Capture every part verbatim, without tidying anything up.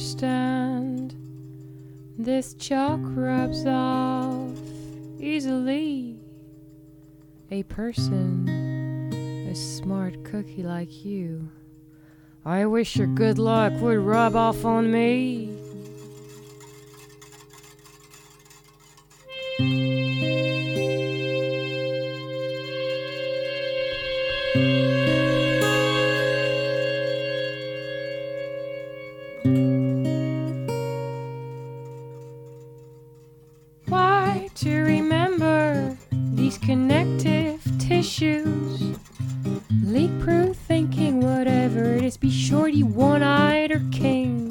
understand. This chalk rubs off easily. A person, a smart cookie like you. I wish your good luck would rub off on me. Why to remember these connective tissues? Leak-proof thinking, whatever it is, be shorty, one-eyed, or kings.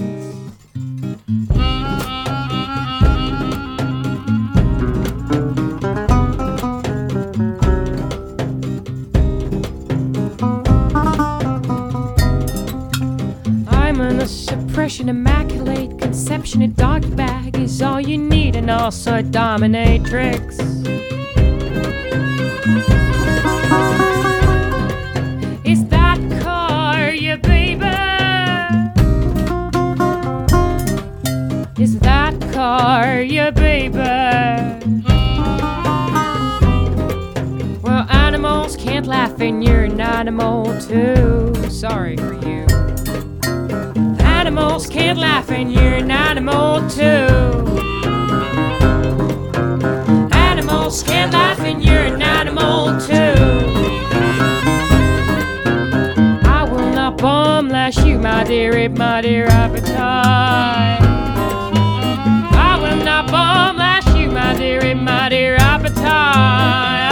Immunosuppression, immaculate conception, a doggy bag is all you need, and also a dominatrix. Is that car your baby? Is that car your baby? Well, animals can't laugh and you're an animal too. Sorry for you. Animals can't laugh and you're an animal too. Animals can't laugh and you're an animal too. I will not bomb lash you, my dear, it, my dear appetite. I will not bomb lash you, my dear, it, my dear appetite.